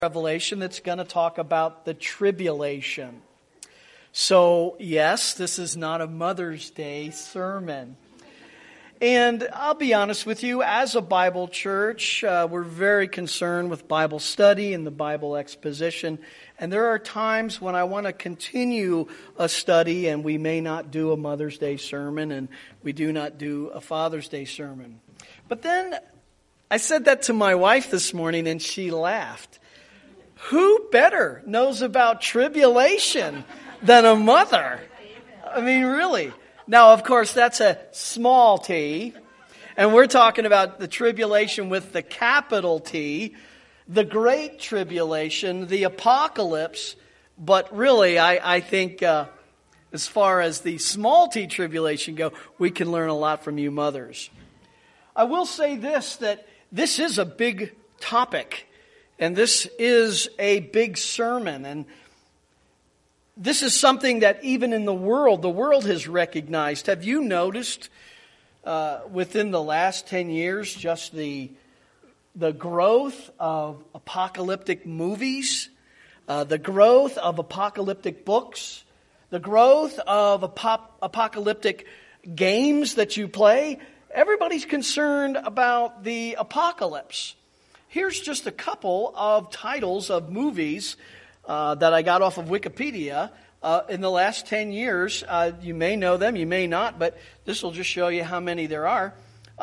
Revelation that's going to talk about the tribulation. So, yes, this is not a Mother's Day sermon. And I'll be honest with you, as a Bible church, we're very concerned with Bible study and the Bible exposition. And there are times when I want to continue a study and we may not do a Mother's Day sermon and we do not do a Father's Day sermon. But then I said that to my wife this morning and she laughed. Who better knows about tribulation than a mother? I mean, really. Now, of course, that's a small t. And we're talking about the tribulation with the capital T, the great tribulation, the apocalypse. But really, I think as far as the small t tribulation go, we can learn a lot from you mothers. I will say this, that this is a big topic. And this is a big sermon. And this is something that even in the world has recognized. Have you noticed within the last 10 years just the growth of apocalyptic movies, the growth of apocalyptic books, the growth of apocalyptic games that you play? Everybody's concerned about the apocalypse. Here's just a couple of titles of movies that I got off of Wikipedia in the last 10 years. You may know them, you may not, but this will just show you how many there are.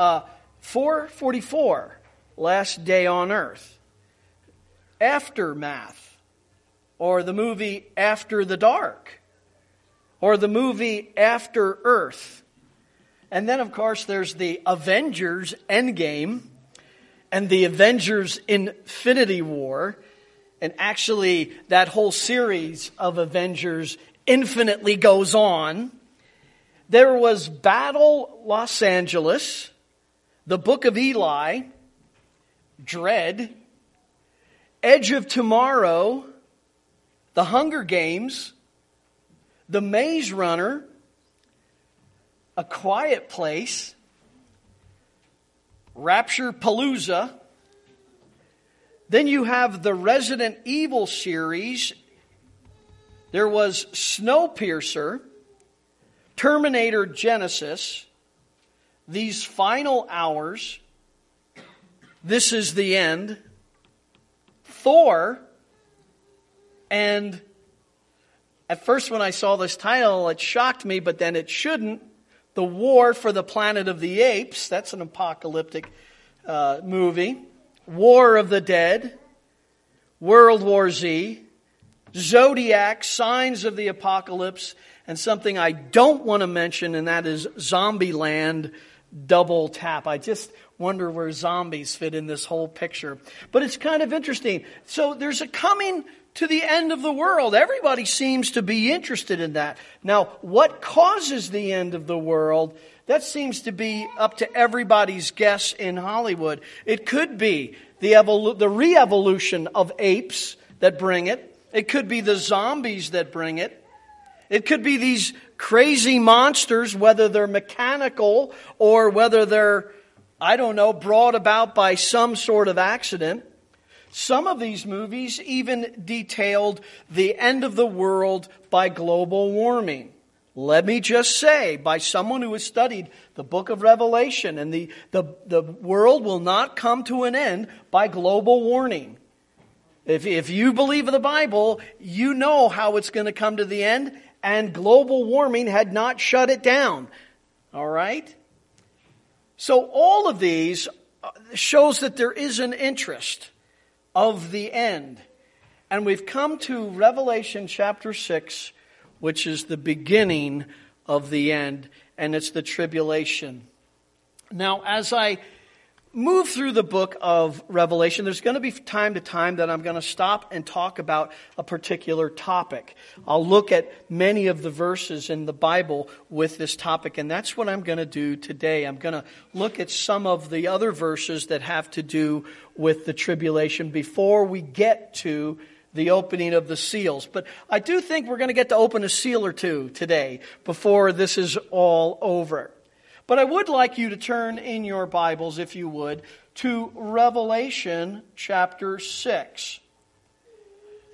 444, Last Day on Earth. Aftermath, or the movie After the Dark, or the movie After Earth. And then, of course, there's the Avengers Endgame, and the Avengers Infinity War. And actually, that whole series of Avengers infinitely goes on. There was Battle Los Angeles, The Book of Eli, Dread, Edge of Tomorrow, The Hunger Games, The Maze Runner, A Quiet Place, Rapture-Palooza. Then you have the Resident Evil series. There was Snowpiercer, Terminator Genesis, These Final Hours, This Is the End, Thor, and at first when I saw this title, it shocked me, but then it shouldn't. The War for the Planet of the Apes, that's an apocalyptic movie. War of the Dead, World War Z, Zodiac, Signs of the Apocalypse, and something I don't want to mention, and that is Zombieland Double Tap. I just wonder where zombies fit in this whole picture. But it's kind of interesting. So there's a coming to the end of the world. Everybody seems to be interested in that. Now, what causes the end of the world? That seems to be up to everybody's guess in Hollywood. It could be the re-evolution of apes that bring it. It could be the zombies that bring it. It could be these crazy monsters, whether they're mechanical or whether they're, brought about by some sort of accident. Some of these movies even detailed the end of the world by global warming. Let me just say, by someone who has studied the book of Revelation, and the world will not come to an end by global warming. If you believe in the Bible, you know how it's going to come to the end, and global warming had not shut it down. All right? So all of these shows that there is an interest of the end. And we've come to Revelation chapter 6, which is the beginning of the end, and it's the tribulation. Now, as I move through the book of Revelation, there's going to be time to time that I'm going to stop and talk about a particular topic. I'll look at many of the verses in the Bible with this topic, and that's what I'm going to do today. I'm going to look at some of the other verses that have to do with the tribulation before we get to the opening of the seals. But I do think we're going to get to open a seal or two today before this is all over. But I would like you to turn in your Bibles, if you would, to Revelation chapter 6.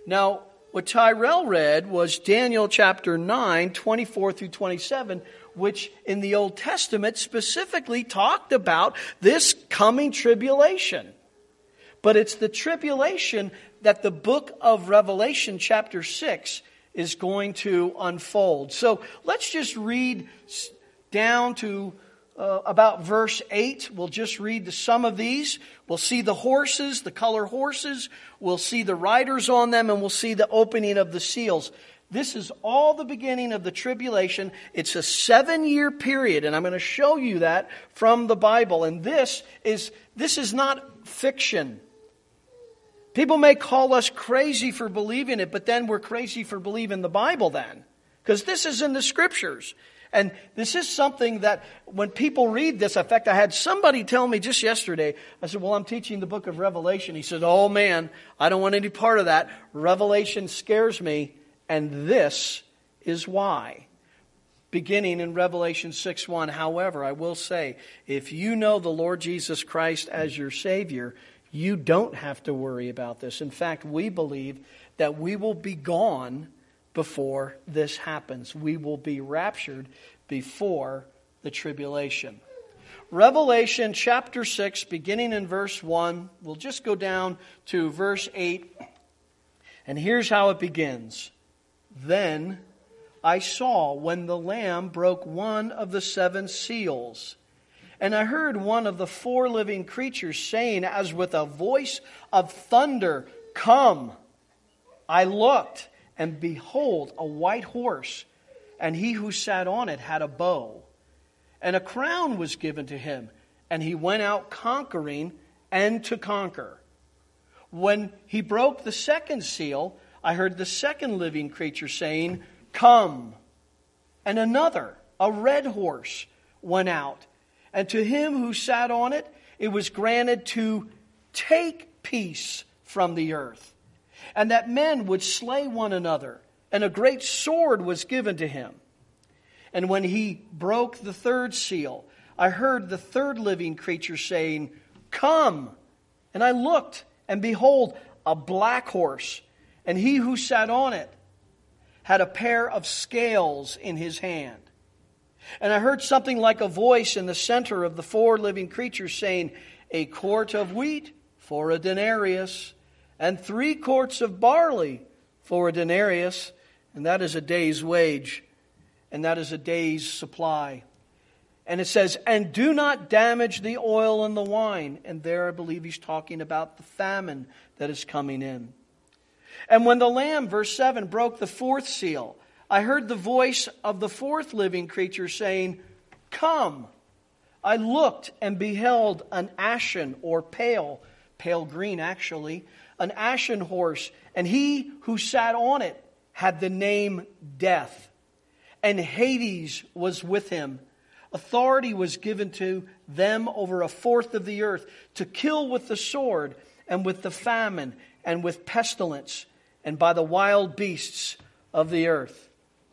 Now, what Tyrell read was Daniel chapter 9, 24 through 27, which in the Old Testament specifically talked about this coming tribulation. But it's the tribulation that the book of Revelation chapter 6 is going to unfold. So let's just read down to about verse 8. We'll just read some of these. We'll see the horses, the color horses. We'll see the riders on them, and we'll see the opening of the seals. This is all the beginning of the tribulation. It's a 7-year period, and I'm going to show you that from the Bible. And this is not fiction. People may call us crazy for believing it, but then we're crazy for believing the Bible then. Because this is in the Scriptures. And this is something that when people read this, in fact, I had somebody tell me just yesterday, I said, well, I'm teaching the book of Revelation. He said, oh man, I don't want any part of that. Revelation scares me, and this is why. Beginning in Revelation 6:1, however, I will say, if you know the Lord Jesus Christ as your Savior, you don't have to worry about this. In fact, we believe that we will be gone before this happens. We will be raptured before the tribulation. Revelation chapter 6, beginning in verse 1. We'll just go down to verse 8. And here's how it begins. Then I saw when the Lamb broke one of the 7 seals. And I heard one of the 4 living creatures saying, as with a voice of thunder, "Come." I looked, and behold, a white horse, and he who sat on it had a bow. And a crown was given to him, and he went out conquering and to conquer. When he broke the 2nd seal, I heard the 2nd living creature saying, "Come." And another, a red horse, went out. And to him who sat on it, it was granted to take peace from the earth, and that men would slay one another. And a great sword was given to him. And when he broke the 3rd seal, I heard the 3rd living creature saying, "Come." And I looked, and behold, a black horse, and he who sat on it had a pair of scales in his hand. And I heard something like a voice in the center of the 4 living creatures saying, "A quart of wheat for a denarius, and 3 quarts of barley for a denarius." And that is a day's wage, and that is a day's supply. And it says, "And do not damage the oil and the wine." And there I believe he's talking about the famine that is coming in. And when the Lamb, verse 7, broke the 4th seal, I heard the voice of the 4th living creature saying, "Come." I looked and beheld an ashen or pale green actually, an ashen horse, and he who sat on it had the name Death. And Hades was with him. Authority was given to them over 1/4 of the earth to kill with the sword and with the famine and with pestilence and by the wild beasts of the earth.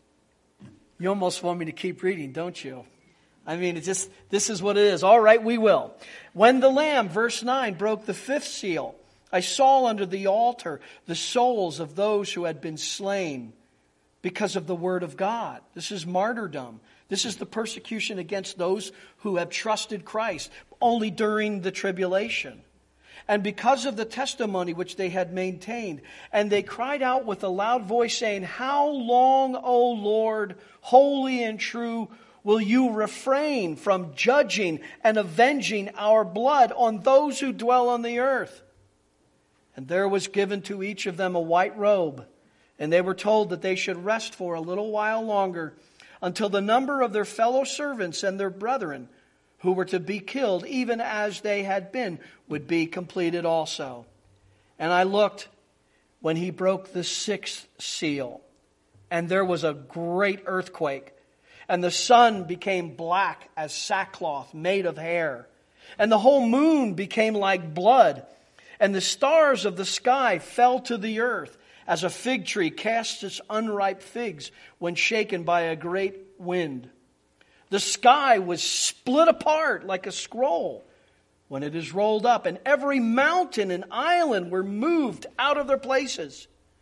You almost want me to keep reading, don't you? I mean, this is what it is. All right, we will. When the Lamb, verse 9, broke the 5th seal, I saw under the altar the souls of those who had been slain because of the word of God. This is martyrdom. This is the persecution against those who have trusted Christ only during the tribulation. And because of the testimony which they had maintained, and they cried out with a loud voice, saying, "How long, O Lord, holy and true, will you refrain from judging and avenging our blood on those who dwell on the earth?" And there was given to each of them a white robe, and they were told that they should rest for a little while longer, until the number of their fellow servants and their brethren who were to be killed, even as they had been, would be completed also. And I looked when he broke the 6th seal, and there was a great earthquake, and the sun became black as sackcloth made of hair, and the whole moon became like blood, and the stars of the sky fell to the earth, as a fig tree casts its unripe figs when shaken by a great wind. The sky was split apart like a scroll when it is rolled up, and every mountain and island were moved out of their places.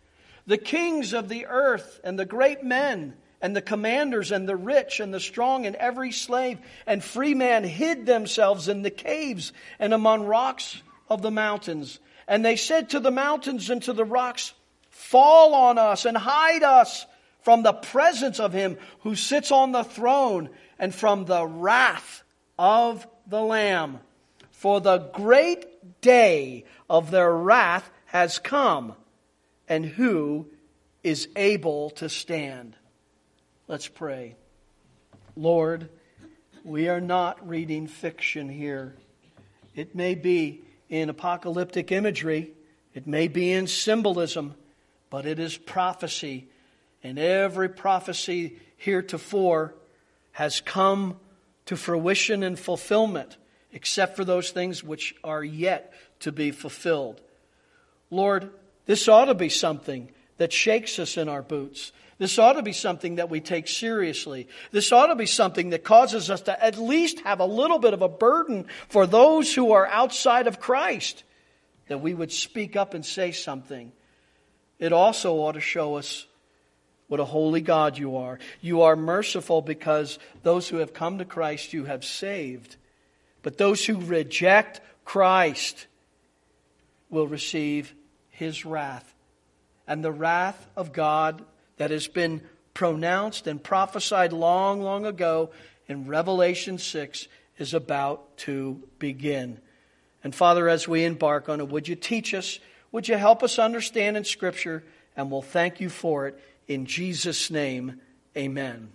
The kings of the earth and the great men and the commanders and the rich and the strong and every slave and free man hid themselves in the caves and among rocks of the mountains. And they said to the mountains and to the rocks, fall on us and hide us from the presence of him who sits on the throne and from the wrath of the Lamb. For the great day of their wrath has come, and who is able to stand? Let's pray. Lord, we are not reading fiction here. It may be in apocalyptic imagery, it may be in symbolism, but it is prophecy. And every prophecy heretofore has come to fruition and fulfillment, except for those things which are yet to be fulfilled. Lord, this ought to be something that shakes us in our boots. This ought to be something that we take seriously. This ought to be something that causes us to at least have a little bit of a burden for those who are outside of Christ, that we would speak up and say something. It also ought to show us what a holy God you are. You are merciful because those who have come to Christ you have saved. But those who reject Christ will receive His wrath. And the wrath of God that has been pronounced and prophesied long, long ago in Revelation 6 is about to begin. And Father, as we embark on it, would you teach us? Would you help us understand in Scripture? And we'll thank you for it. In Jesus' name, amen.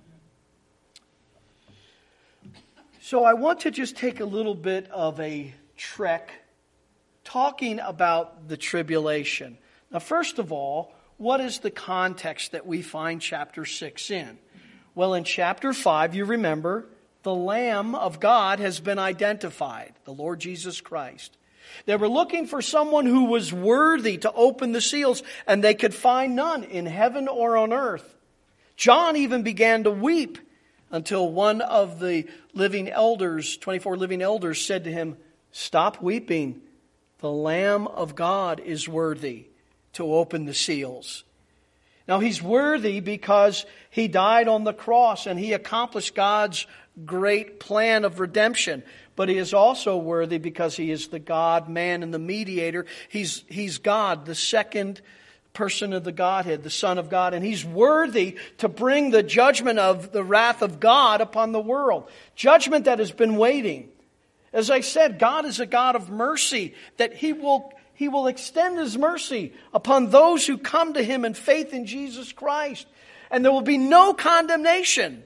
So I want to just take a little bit of a trek talking about the tribulation. Now, first of all, what is the context that we find chapter 6 in? Well, in chapter 5, you remember, the Lamb of God has been identified, the Lord Jesus Christ. They were looking for someone who was worthy to open the seals, and they could find none in heaven or on earth. John even began to weep until one of the living elders, 24 living elders, said to him, stop weeping. The Lamb of God is worthy to open the seals. Now, He's worthy because He died on the cross and He accomplished God's great plan of redemption. But He is also worthy because He is the God-man and the mediator. He's God, the second person of the Godhead, the Son of God. And He's worthy to bring the judgment of the wrath of God upon the world. Judgment that has been waiting. As I said, God is a God of mercy, that He will extend His mercy upon those who come to Him in faith in Jesus Christ. And there will be no condemnation.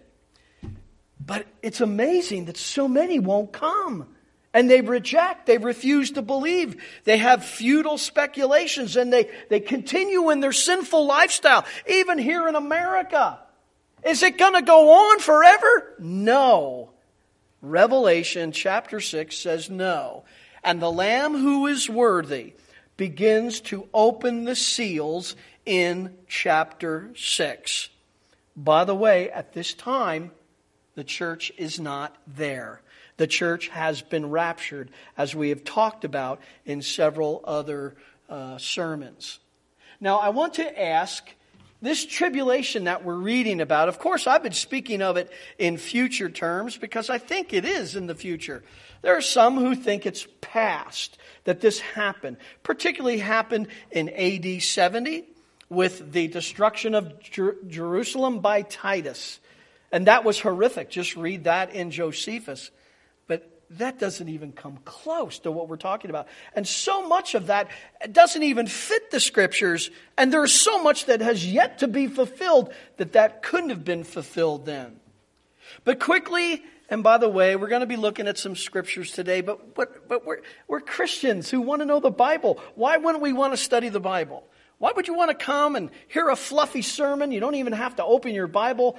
But it's amazing that so many won't come. And they reject, they refuse to believe. They have futile speculations and they continue in their sinful lifestyle, even here in America. Is it going to go on forever? No. Revelation chapter 6 says no. And the Lamb who is worthy begins to open the seals in chapter 6. By the way, at this time, the church is not there. The church has been raptured, as we have talked about in several other sermons. Now, I want to ask, this tribulation that we're reading about, of course, I've been speaking of it in future terms because I think it is in the future. There are some who think it's past, that this happened. Particularly happened in AD 70 with the destruction of Jerusalem by Titus. And that was horrific. Just read that in Josephus. But that doesn't even come close to what we're talking about. And so much of that doesn't even fit the Scriptures. And there's so much that has yet to be fulfilled that couldn't have been fulfilled then. But quickly, and by the way, we're going to be looking at some Scriptures today. But we're Christians who want to know the Bible. Why wouldn't we want to study the Bible? Why would you want to come and hear a fluffy sermon? You don't even have to open your Bible.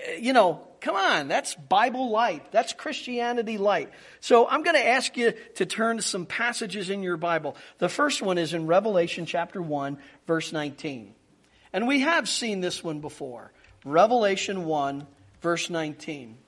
Come on, that's Bible light. That's Christianity light. So I'm going to ask you to turn to some passages in your Bible. The first one is in Revelation chapter 1, verse 19. And we have seen this one before. Revelation 1, verse 19.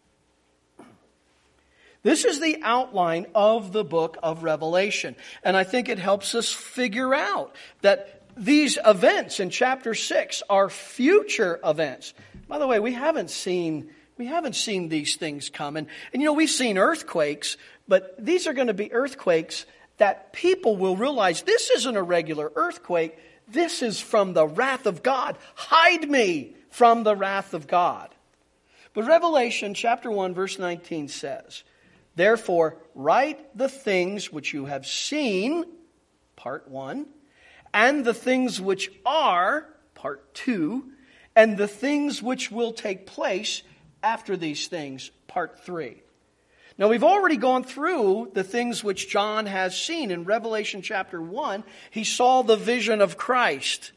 This is the outline of the book of Revelation. And I think it helps us figure out that these events in chapter 6 are future events. By the way, we haven't seen these things coming. And we've seen earthquakes, but these are going to be earthquakes that people will realize this isn't a regular earthquake. This is from the wrath of God. Hide me from the wrath of God. But Revelation chapter 1 verse 19 says, therefore, write the things which you have seen, part 1, and the things which are, part 2, and the things which will take place after these things, part 3. Now, we've already gone through the things which John has seen. In Revelation chapter 1, he saw the vision of Christ.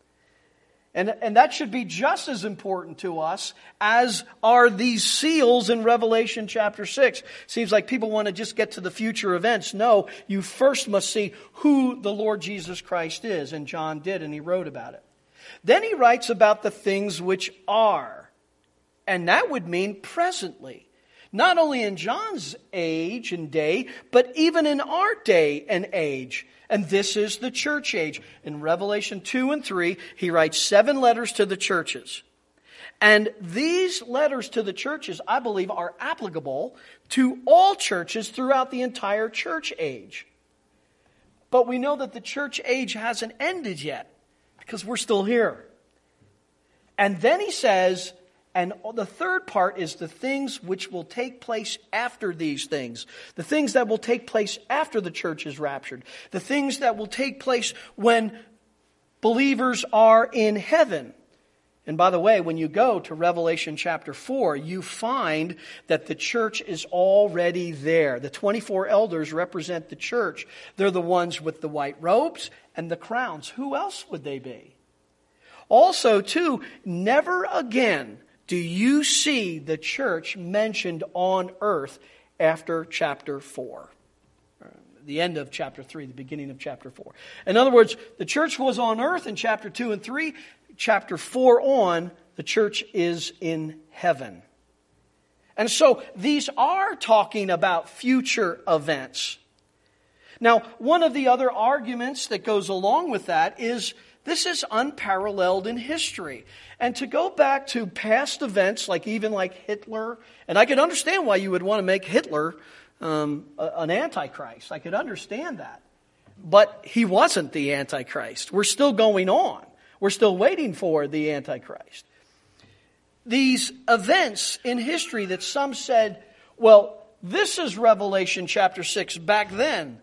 And that should be just as important to us as are these seals in Revelation chapter 6. Seems like people want to just get to the future events. No, you first must see who the Lord Jesus Christ is. And John did, and he wrote about it. Then he writes about the things which are. And that would mean presently. Not only in John's age and day, but even in our day and age. And this is the church age. In Revelation 2 and 3, he writes 7 letters to the churches. And these letters to the churches, I believe, are applicable to all churches throughout the entire church age. But we know that the church age hasn't ended yet, because we're still here. And then he says, and the third part is the things which will take place after these things. The things that will take place after the church is raptured. The things that will take place when believers are in heaven. And by the way, when you go to Revelation chapter 4, you find that the church is already there. The 24 elders represent the church. They're the ones with the white robes and the crowns. Who else would they be? Also, too, never again do you see the church mentioned on earth after chapter 4? The end of chapter 3, the beginning of chapter 4. In other words, the church was on earth in chapter 2 and 3. Chapter 4 on, the church is in heaven. And so these are talking about future events. Now, one of the other arguments that goes along with that is this is unparalleled in history. And to go back to past events, like Hitler, and I could understand why you would want to make Hitler an antichrist. I could understand that. But he wasn't the antichrist. We're still going on. We're still waiting for the antichrist. These events in history that some said, well, this is Revelation chapter 6 back then.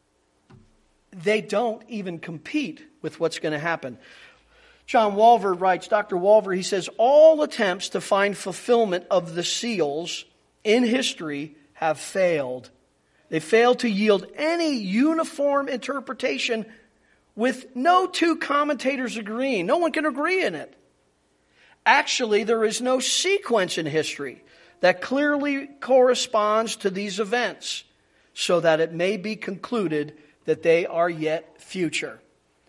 They don't even compete with what's going to happen. John Walvoord writes, Dr. Walvoord, he says, all attempts to find fulfillment of the seals in history have failed. They failed to yield any uniform interpretation with no two commentators agreeing. No one can agree in it. Actually, there is no sequence in history that clearly corresponds to these events so that it may be concluded that they are yet future.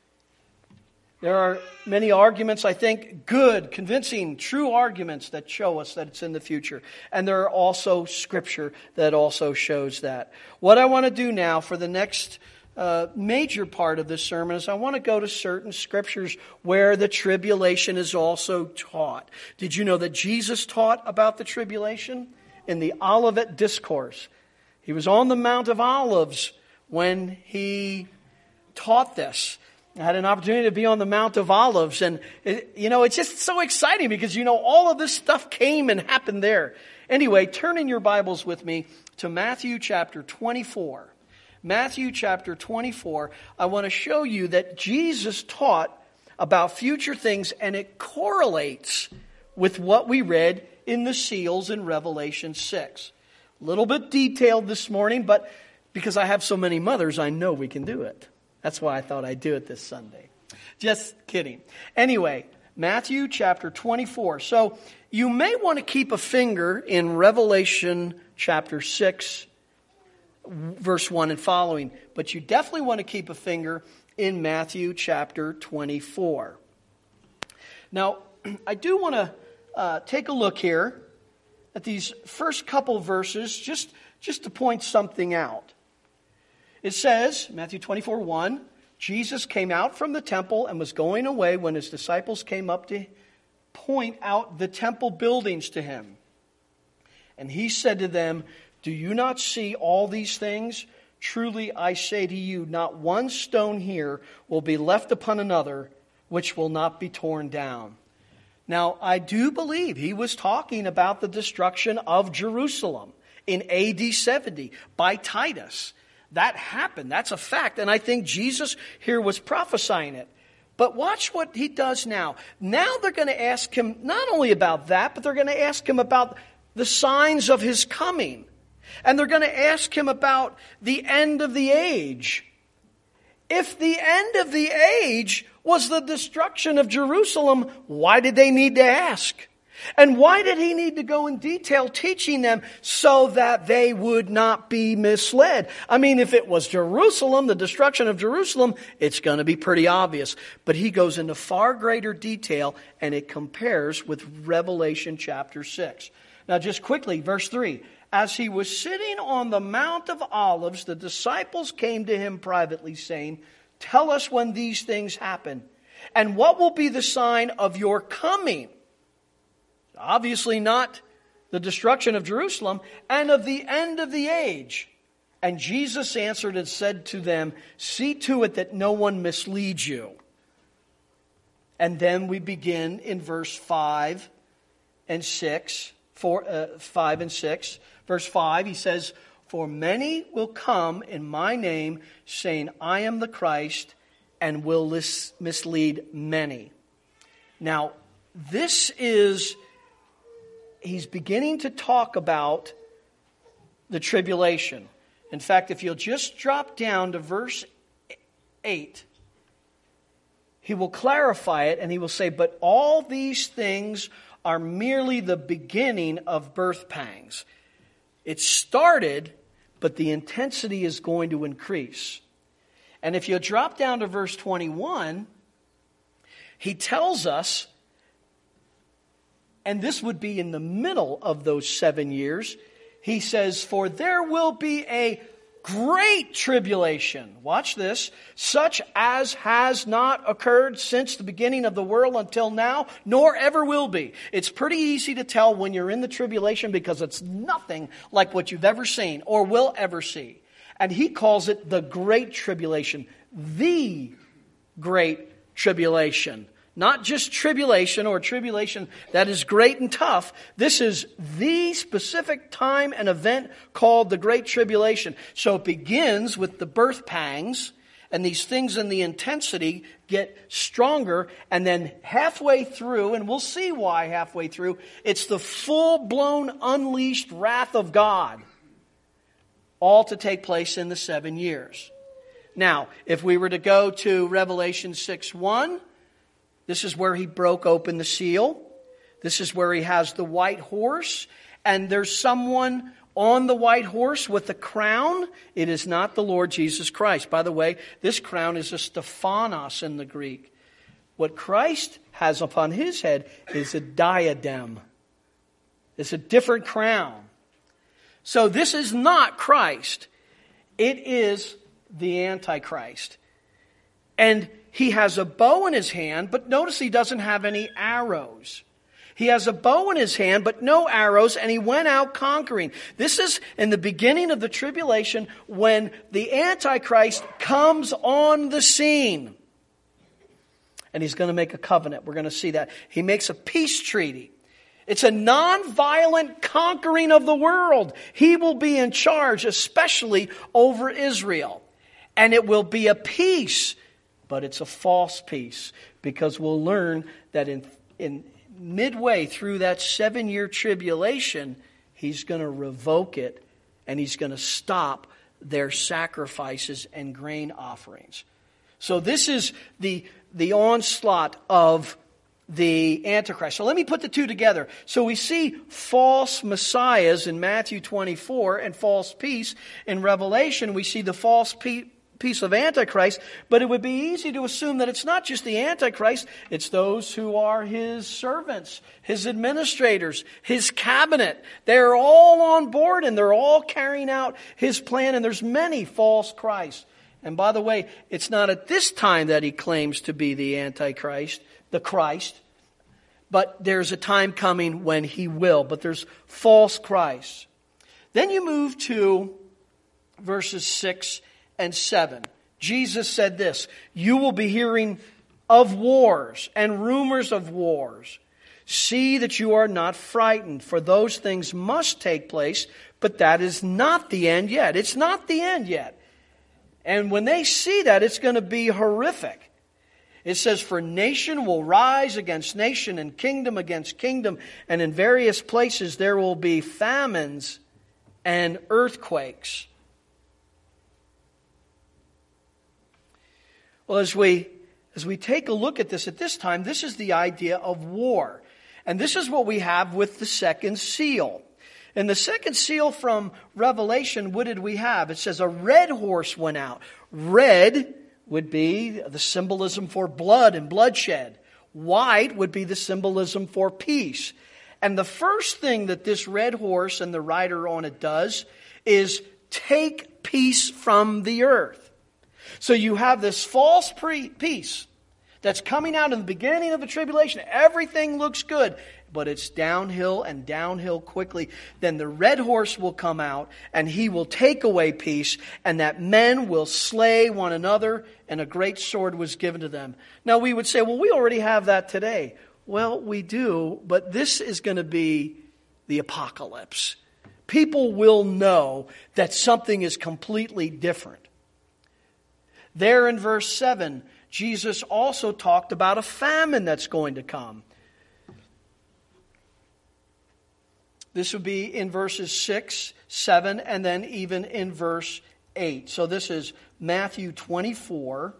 There are many arguments, I think, good, convincing, true arguments that show us that it's in the future. And there are also scripture that also shows that. What I want to do now for the next major part of this sermon is I want to go to certain scriptures where the tribulation is also taught. Did you know that Jesus taught about the tribulation? In the Olivet Discourse. He was on the Mount of Olives when he taught this. I had an opportunity to be on the Mount of Olives, and it's just so exciting because all of this stuff came and happened there. Anyway, turn in your Bibles with me to Matthew chapter 24. Matthew chapter 24, I want to show you that Jesus taught about future things, and it correlates with what we read in the seals in Revelation 6. A little bit detailed this morning, but because I have so many mothers, I know we can do it. That's why I thought I'd do it this Sunday. Just kidding. Anyway, Matthew chapter 24. So you may want to keep a finger in Revelation chapter 6, verse 1 and following. But you definitely want to keep a finger in Matthew chapter 24. Now, I do want to take a look here at these first couple verses just to point something out. It says, Matthew 24:1, Jesus came out from the temple and was going away when his disciples came up to point out the temple buildings to him. And he said to them, "Do you not see all these things? Truly I say to you, not one stone here will be left upon another, which will not be torn down." Now, I do believe he was talking about the destruction of Jerusalem in AD 70 by Titus. That happened. That's a fact. And I think Jesus here was prophesying it. But watch what he does now. Now they're going to ask him not only about that, but they're going to ask him about the signs of his coming. And they're going to ask him about the end of the age. If the end of the age was the destruction of Jerusalem, why did they need to ask? And why did he need to go in detail teaching them so that they would not be misled? I mean, if it was Jerusalem, the destruction of Jerusalem, it's going to be pretty obvious. But he goes into far greater detail, and it compares with Revelation chapter 6. Now, just quickly, verse 3. As he was sitting on the Mount of Olives, the disciples came to him privately, saying, "Tell us when these things happen, and what will be the sign of your coming?" Obviously not the destruction of Jerusalem, and of the end of the age. And Jesus answered and said to them, "See to it that no one misleads you." And then we begin in verse 5 and 6. 5 and 6. Verse 5, he says, "For many will come in my name, saying, 'I am the Christ,' and will mislead many." Now, this is, he's beginning to talk about the tribulation. In fact, if you'll just drop down to verse 8, he will clarify it and he will say, "But all these things are merely the beginning of birth pangs." It started, but the intensity is going to increase. And if you drop down to verse 21, he tells us, and this would be in the middle of those 7 years, he says, "For there will be a great tribulation." Watch this. "Such as has not occurred since the beginning of the world until now, nor ever will be." It's pretty easy to tell when you're in the tribulation because it's nothing like what you've ever seen or will ever see. And he calls it the great tribulation. The great tribulation. Not just tribulation or tribulation that is great and tough. This is the specific time and event called the Great Tribulation. So it begins with the birth pangs, and these things in the intensity get stronger, and then halfway through, and we'll see why halfway through, it's the full-blown unleashed wrath of God. All to take place in the 7 years. Now, if we were to go to Revelation 6:1, this is where he broke open the seal. This is where he has the white horse. And there's someone on the white horse with a crown. It is not the Lord Jesus Christ. By the way, this crown is a Stephanos in the Greek. What Christ has upon his head is a diadem. It's a different crown. So this is not Christ. It is the Antichrist. And he has a bow in his hand, but notice he doesn't have any arrows. He has a bow in his hand, but no arrows, and he went out conquering. This is in the beginning of the tribulation when the Antichrist comes on the scene. And he's going to make a covenant. We're going to see that. He makes a peace treaty. It's a non-violent conquering of the world. He will be in charge, especially over Israel. And it will be a peace. But it's a false peace, because we'll learn that in midway through that 7-year tribulation, he's going to revoke it, and he's going to stop their sacrifices and grain offerings. So this is the onslaught of the Antichrist. So let me put the two together. So we see false messiahs in Matthew 24 and false peace in Revelation. We see the false peace of Antichrist, but it would be easy to assume that it's not just the Antichrist, it's those who are his servants, his administrators, his cabinet. They're all on board and they're all carrying out his plan, and there's many false Christs. And by the way, it's not at this time that he claims to be the Antichrist, the Christ. But there's a time coming when he will. But there's false Christs. Then you move to verses 6 and 7. Jesus said this, "You will be hearing of wars and rumors of wars. See that you are not frightened, for those things must take place, but that is not the end yet." It's not the end yet. And when they see that, it's going to be horrific. It says, "For nation will rise against nation and kingdom against kingdom, and in various places there will be famines and earthquakes." Well, as we take a look at this time, this is the idea of war. And this is what we have with the second seal. In the second seal from Revelation, what did we have? It says a red horse went out. Red would be the symbolism for blood and bloodshed. White would be the symbolism for peace. And the first thing that this red horse and the rider on it does is take peace from the earth. So you have this false peace that's coming out in the beginning of the tribulation. Everything looks good, but it's downhill and downhill quickly. Then the red horse will come out and he will take away peace, and that men will slay one another, and a great sword was given to them. Now we would say, well, we already have that today. Well, we do, but this is going to be the apocalypse. People will know that something is completely different. There in verse 7, Jesus also talked about a famine that's going to come. This would be in verses 6, 7, and then even in verse 8. So this is Matthew 24.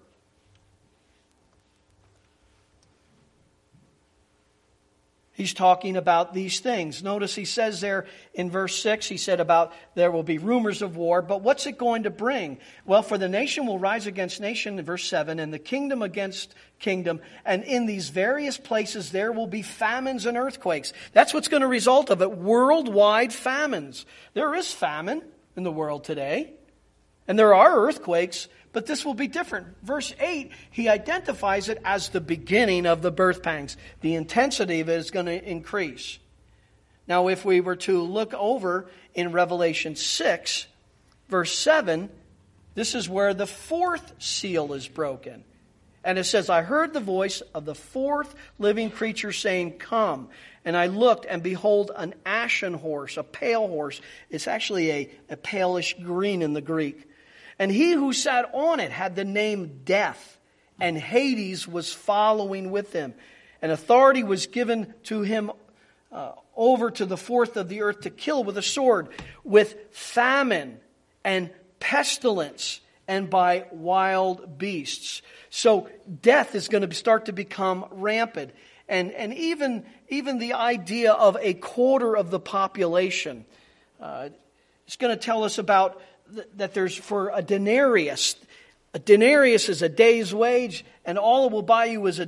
He's talking about these things. Notice he says there in verse 6, he said about there will be rumors of war, but what's it going to bring? Well, for the nation will rise against nation, in verse 7, and the kingdom against kingdom, and in these various places there will be famines and earthquakes. That's what's going to result of it, worldwide famines. There is famine in the world today, and there are earthquakes, but this will be different. Verse 8, he identifies it as the beginning of the birth pangs. The intensity of it is going to increase. Now, if we were to look over in Revelation 6, verse 7, this is where the fourth seal is broken. And it says, "I heard the voice of the fourth living creature saying, 'Come.' And I looked, and behold, an ashen horse, a pale horse." It's actually a palish green in the Greek. "And he who sat on it had the name Death, and Hades was following with him. And authority was given to him over to the fourth of the earth to kill with a sword, with famine and pestilence, and by wild beasts." So death is going to start to become rampant. And even the idea of a quarter of the population. It's going to tell us about that there's for a denarius. A denarius is a day's wage, and all it will buy you is a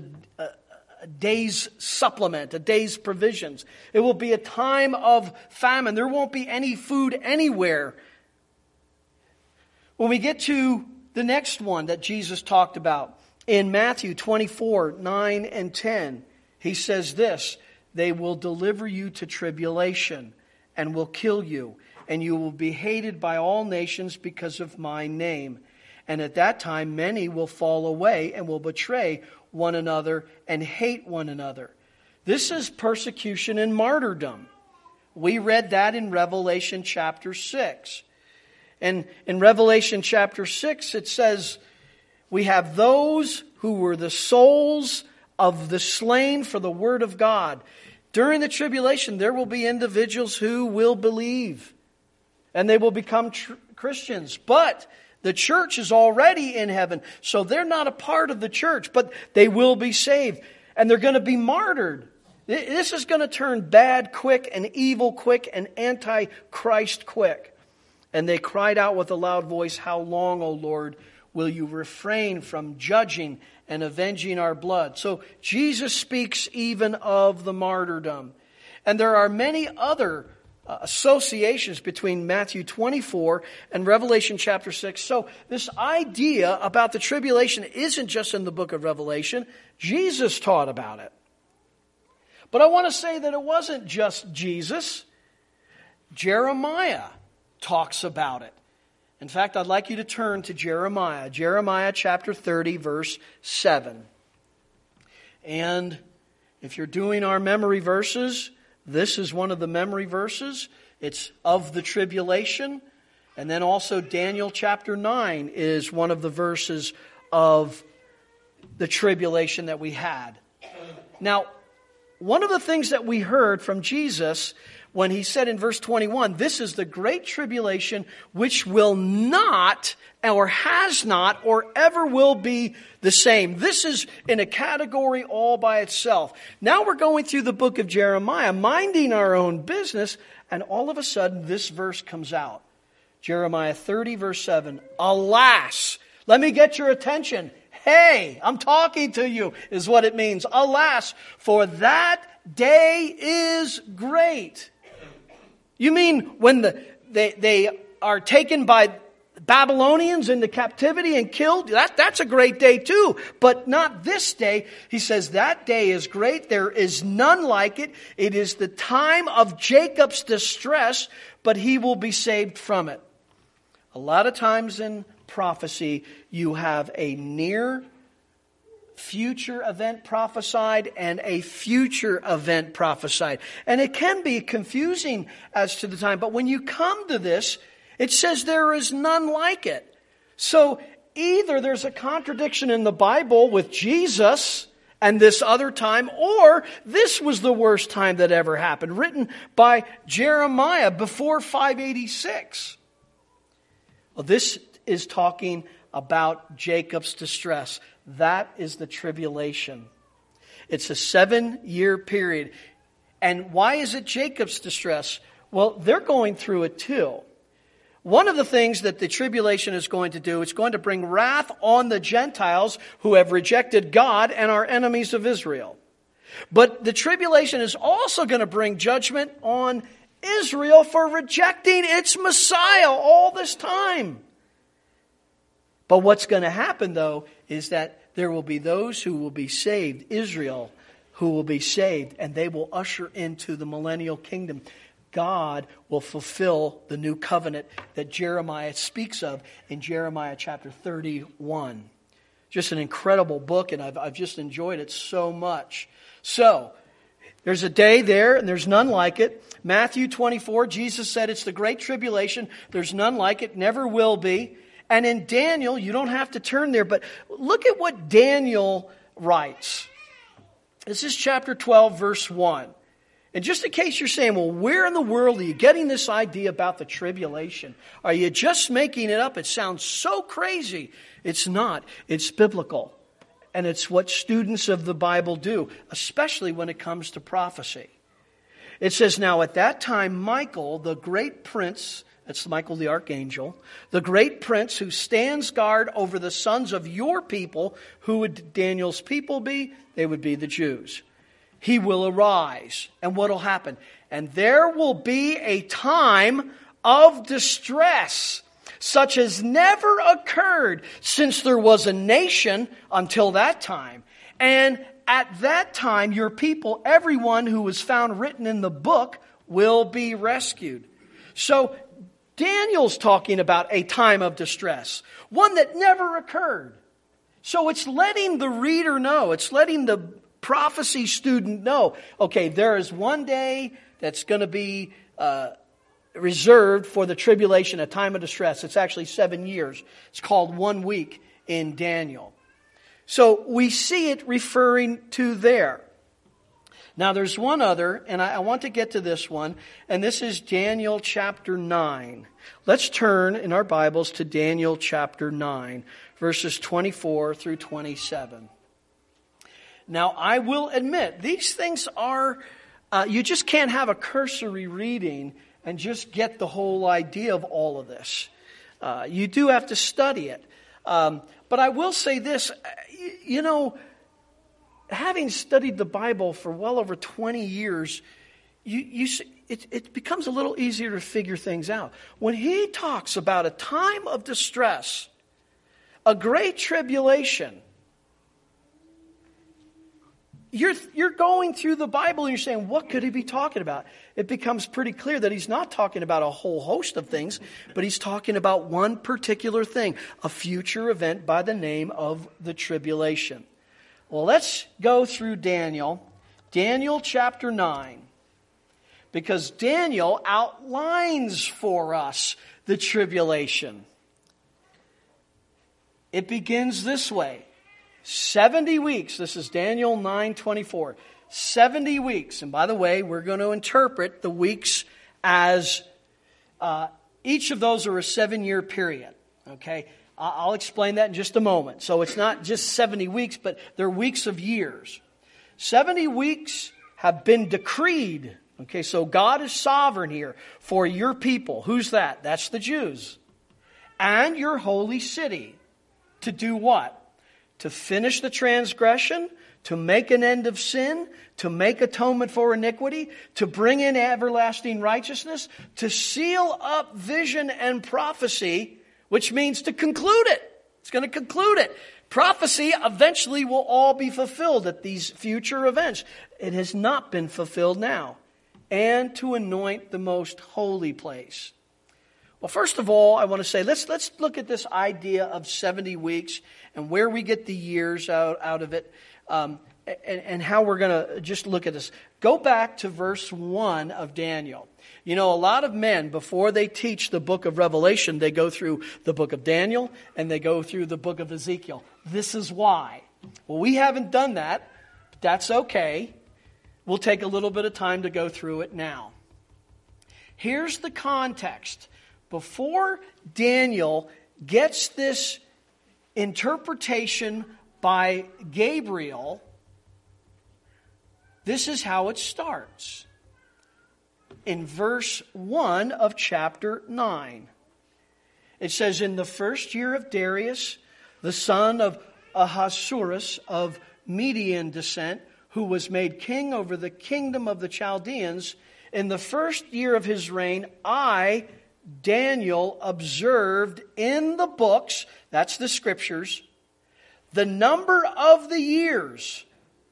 day's supplement, a day's provisions. It will be a time of famine. There won't be any food anywhere. When we get to the next one that Jesus talked about, in Matthew 24, 9 and 10, he says this, "They will deliver you to tribulation and will kill you, and you will be hated by all nations because of my name. And at that time many will fall away and will betray one another and hate one another." This is persecution and martyrdom. We read that in Revelation chapter 6. And in Revelation chapter 6 it says, "We have those who were the souls of the slain for the word of God." During the tribulation there will be individuals who will believe. And they will become Christians. But the church is already in heaven. So they're not a part of the church. But they will be saved. And they're going to be martyred. This is going to turn bad quick and evil quick and anti-Christ quick. "And they cried out with a loud voice, 'How long, O Lord, will you refrain from judging and avenging our blood?'" So Jesus speaks even of the martyrdom. And there are many other associations between Matthew 24 and Revelation chapter 6. So this idea about the tribulation isn't just in the book of Revelation. Jesus taught about it. But I want to say that it wasn't just Jesus. Jeremiah talks about it. In fact, I'd like you to turn to Jeremiah. Jeremiah chapter 30, verse 7. And if you're doing our memory verses, this is one of the memory verses. It's of the tribulation. And then also Daniel chapter 9 is one of the verses of the tribulation that we had. Now, one of the things that we heard from Jesus when he said in verse 21, this is the great tribulation which will not or has not or ever will be the same. This is in a category all by itself. Now we're going through the book of Jeremiah, minding our own business, and all of a sudden this verse comes out. Jeremiah 30 verse 7, alas, let me get your attention. Hey, I'm talking to you is what it means. Alas, for that day is great. You mean when they are taken by Babylonians into captivity and killed? That's a great day too. But not this day. He says that day is great. There is none like it. It is the time of Jacob's distress, but he will be saved from it. A lot of times in prophecy, you have a near future event prophesied and a future event prophesied. And it can be confusing as to the time. But when you come to this, it says there is none like it. So either there's a contradiction in the Bible with Jesus and this other time, or this was the worst time that ever happened, written by Jeremiah before 586. Well, this is talking about Jacob's distress. That is the tribulation. It's a 7-year period. And why is it Jacob's distress? Well, they're going through it too. One of the things that the tribulation is going to do, it's going to bring wrath on the Gentiles who have rejected God and are enemies of Israel. But the tribulation is also going to bring judgment on Israel for rejecting its Messiah all this time. But what's going to happen, though, is that there will be those who will be saved, Israel, who will be saved, and they will usher into the millennial kingdom. God will fulfill the new covenant that Jeremiah speaks of in Jeremiah chapter 31. Just an incredible book, and I've just enjoyed it so much. So, there's a day there, and there's none like it. Matthew 24, Jesus said it's the great tribulation. There's none like it, never will be. And in Daniel, you don't have to turn there, but look at what Daniel writes. This is chapter 12, verse 1. And just in case you're saying, well, where in the world are you getting this idea about the tribulation? Are you just making it up? It sounds so crazy. It's not. It's biblical. And it's what students of the Bible do, especially when it comes to prophecy. It says, now at that time, Michael, the great prince, that's Michael the archangel, the great prince who stands guard over the sons of your people, who would Daniel's people be? They would be the Jews. He will arise. And what will happen? And there will be a time of distress, such as never occurred since there was a nation until that time. And at that time, your people, everyone who was found written in the book, will be rescued. So Daniel's talking about a time of distress, one that never occurred. So it's letting the reader know, it's letting the prophecy student know, okay, there is one day that's going to be reserved for the tribulation, a time of distress. It's actually 7 years. It's called 1 week in Daniel. So we see it referring to there. Now there's one other, and I want to get to this one, and this is Daniel chapter 9. Let's turn in our Bibles to Daniel chapter 9, verses 24 through 27. Now I will admit, these things are, you just can't have a cursory reading and just get the whole idea of all of this. You do have to study it. But I will say this, having studied the Bible for well over 20 years, it becomes a little easier to figure things out. When he talks about a time of distress, a great tribulation, you're going through the Bible and you're saying, what could he be talking about? It becomes pretty clear that he's not talking about a whole host of things, but he's talking about one particular thing, a future event by the name of the tribulation. Well, let's go through Daniel chapter 9, because Daniel outlines for us the tribulation. It begins this way. 70 weeks. This is Daniel 9:24. 70 weeks. And by the way, we're going to interpret the weeks as each of those are a 7-year period. Okay? I'll explain that in just a moment. So it's not just 70 weeks, but they're weeks of years. 70 weeks have been decreed. Okay, so God is sovereign here for your people. Who's that? That's the Jews. And your holy city. To do what? To finish the transgression, to make an end of sin, to make atonement for iniquity, to bring in everlasting righteousness, to seal up vision and prophecy, which means to conclude it. It's going to conclude it. Prophecy eventually will all be fulfilled at these future events. It has not been fulfilled now. And to anoint the most holy place. Well, first of all, I want to say, let's look at this idea of 70 weeks and where we get the years out of it, and how we're going to just look at this. Go back to verse 1 of Daniel. You know, a lot of men, before they teach the book of Revelation, they go through the book of Daniel and they go through the book of Ezekiel. This is why. Well, we haven't done that, but that's okay. We'll take a little bit of time to go through it now. Here's the context. Before Daniel gets this interpretation by Gabriel, this is how it starts. In verse 1 of chapter 9. It says, in the first year of Darius, the son of Ahasuerus of Median descent, who was made king over the kingdom of the Chaldeans, in the first year of his reign, I, Daniel, observed in the books, that's the scriptures, the number of the years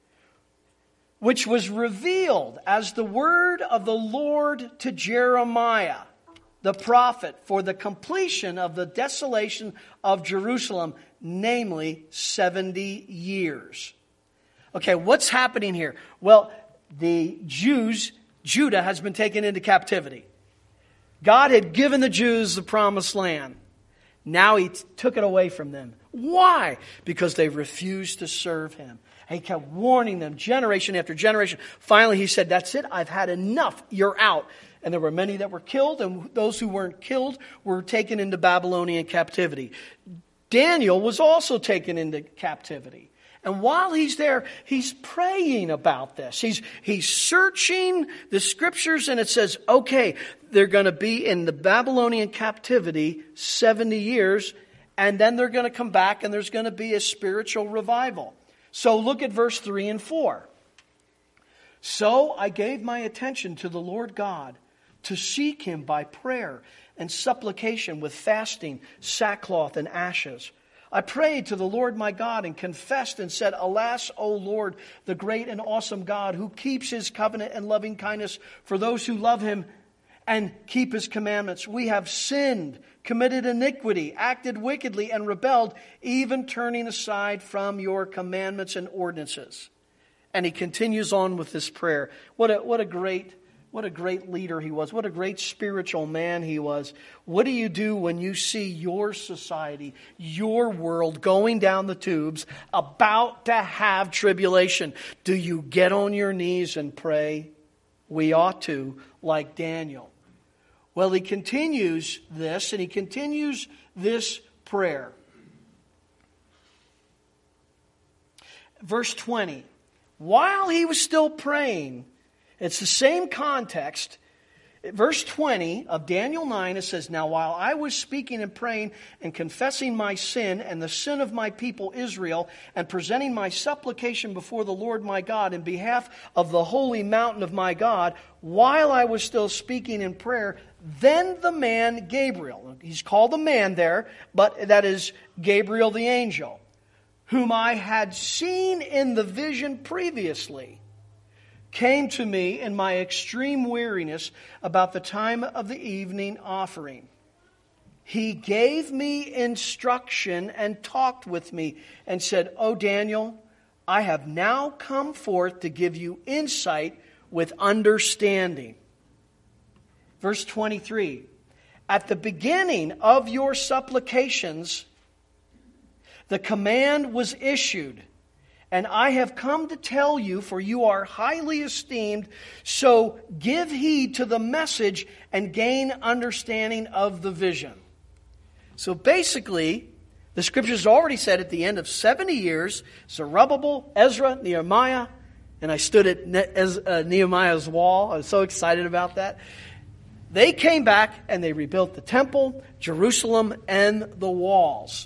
which was revealed as the word of the Lord to Jeremiah, the prophet, for the completion of the desolation of Jerusalem, namely 70 years. Okay, what's happening here? Well, the Judah has been taken into captivity. God had given the Jews the promised land. Now he took it away from them. Why? Because they refused to serve him. He kept warning them generation after generation. Finally, he said, that's it. I've had enough. You're out. And there were many that were killed, and those who weren't killed were taken into Babylonian captivity. Daniel was also taken into captivity. And while he's there, he's praying about this. He's searching the scriptures, and it says, okay, they're going to be in the Babylonian captivity 70 years, and then they're going to come back, and there's going to be a spiritual revival. So look at verse 3 and 4. So I gave my attention to the Lord God to seek him by prayer and supplication with fasting, sackcloth, and ashes. I prayed to the Lord my God and confessed and said, alas, O Lord, the great and awesome God, who keeps his covenant and loving kindness for those who love him and keep his commandments. We have sinned, committed iniquity, acted wickedly, and rebelled, even turning aside from your commandments and ordinances. And he continues on with this prayer. What a great leader he was. What a great spiritual man he was. What do you do when you see your society, your world going down the tubes, about to have tribulation? Do you get on your knees and pray? We ought to, like Daniel. Well, he continues this, and he continues this prayer. Verse 20. While he was still praying, it's the same context. Verse 20 of Daniel 9, it says, "Now while I was speaking and praying and confessing my sin and the sin of my people Israel and presenting my supplication before the Lord my God in behalf of the holy mountain of my God, while I was still speaking in prayer, then the man Gabriel," he's called the man there, but that is Gabriel the angel, "whom I had seen in the vision previously, came to me in my extreme weariness about the time of the evening offering. He gave me instruction and talked with me and said, 'O Daniel, I have now come forth to give you insight with understanding.'" Verse 23, "At the beginning of your supplications, the command was issued, and I have come to tell you, for you are highly esteemed, so give heed to the message and gain understanding of the vision." So basically, the Scriptures already said at the end of 70 years, Zerubbabel, Ezra, Nehemiah, and I stood at Nehemiah's wall. I was so excited about that. They came back and they rebuilt the temple, Jerusalem, and the walls.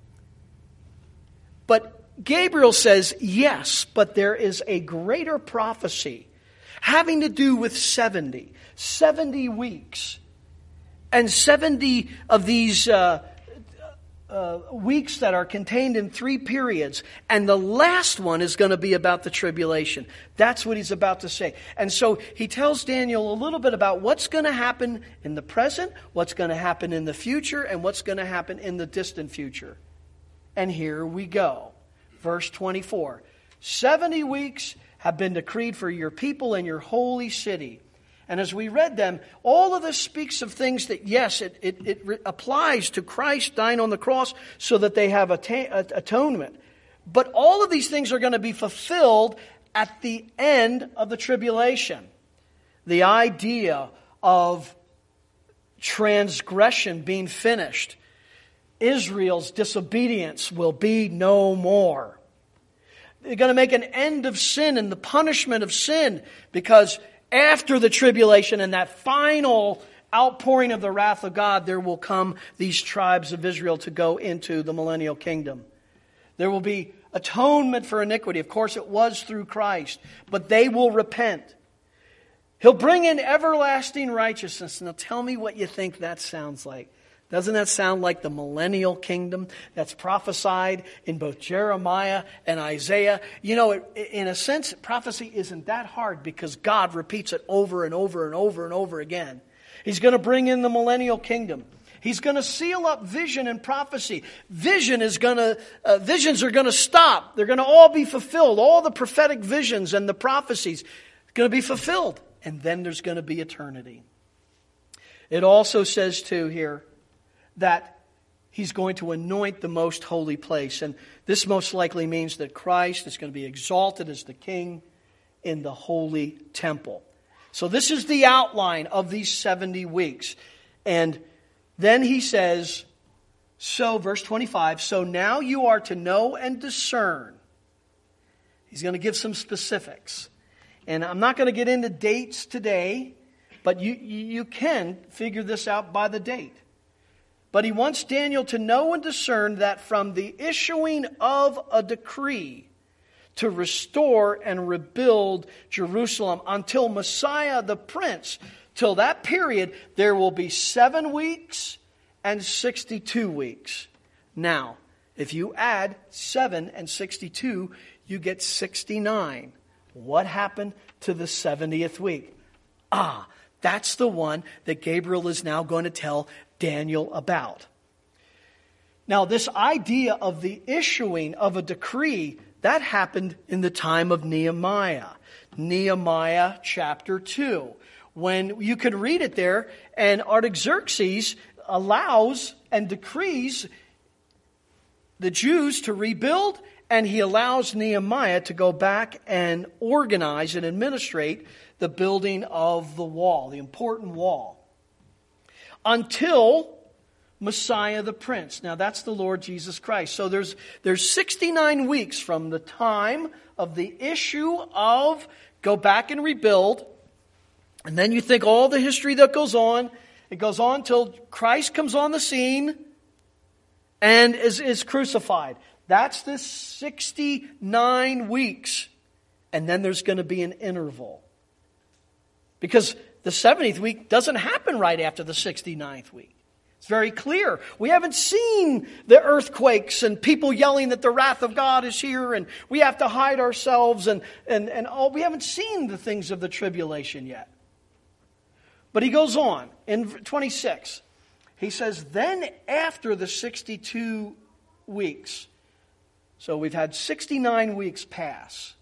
But Gabriel says, yes, but there is a greater prophecy having to do with 70 weeks. And 70 of these weeks that are contained in 3 periods. And the last one is going to be about the tribulation. That's what he's about to say. And so he tells Daniel a little bit about what's going to happen in the present, what's going to happen in the future, and what's going to happen in the distant future. And here we go. Verse 24, 70 weeks have been decreed for your people and your holy city. And as we read them, all of this speaks of things that, yes, it applies to Christ dying on the cross so that they have atonement. But all of these things are going to be fulfilled at the end of the tribulation. The idea of transgression being finished. Israel's disobedience will be no more. They're going to make an end of sin and the punishment of sin, because after the tribulation and that final outpouring of the wrath of God, there will come these tribes of Israel to go into the millennial kingdom. There will be atonement for iniquity. Of course, it was through Christ, but they will repent. He'll bring in everlasting righteousness. Now tell me what you think that sounds like. Doesn't that sound like the millennial kingdom that's prophesied in both Jeremiah and Isaiah? You know, in a sense, prophecy isn't that hard because God repeats it over and over and over and over again. He's going to bring in the millennial kingdom. He's going to seal up vision and prophecy. Visions are going to stop. They're going to all be fulfilled. All the prophetic visions and the prophecies are going to be fulfilled. And then there's going to be eternity. It also says too here that He's going to anoint the most holy place. And this most likely means that Christ is going to be exalted as the King in the holy temple. So this is the outline of these 70 weeks. And then he says, so, verse 25, "So now you are to know and discern." He's going to give some specifics. And I'm not going to get into dates today, but you can figure this out by the date. But he wants Daniel to know and discern that from the issuing of a decree to restore and rebuild Jerusalem until Messiah the Prince, till that period, there will be 7 weeks and 62 weeks. Now, if you add 7 and 62, you get 69. What happened to the 70th week? That's the one that Gabriel is now going to tell Daniel about. Now, this idea of the issuing of a decree, that happened in the time of Nehemiah. Nehemiah chapter 2. When you could read it there, and Artaxerxes allows and decrees the Jews to rebuild, and he allows Nehemiah to go back and organize and administrate the building of the wall, the important wall, until Messiah the Prince. Now that's the Lord Jesus Christ. So there's 69 weeks from the time of the issue of go back and rebuild And then you think all the history that goes on. It goes on till Christ comes on the scene and is crucified. That's the 69 weeks. And then there's going to be an interval. Because the 70th week doesn't happen right after the 69th week. It's very clear. We haven't seen the earthquakes and people yelling that the wrath of God is here and we have to hide ourselves and all. We haven't seen the things of the tribulation yet. But he goes on in 26. He says, then after the 62 weeks, so we've had 69 weeks pass.